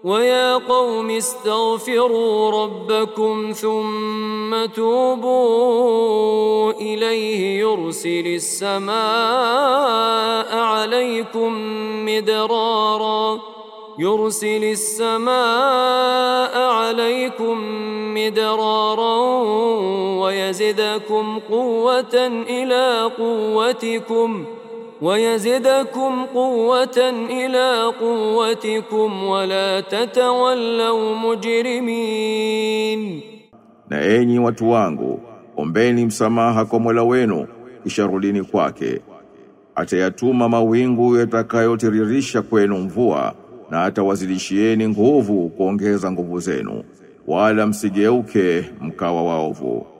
ويا قوم استغفروا ربكم ثم توبوا إليه يرسل السماء عليكم مدرارا ويزدكم قوة إلى قوتكم ولا تتولوا مجرمين. Na enyi watu wangu, ombeni msamaha kwa Mola wenu, kisha rudini kwake. Atayatuma mawingu yatakayotiririsha kwenu mvua, na atawazidishieni nguvu kuongeza nguvu zenu, wala msigeuke mkawa waovu.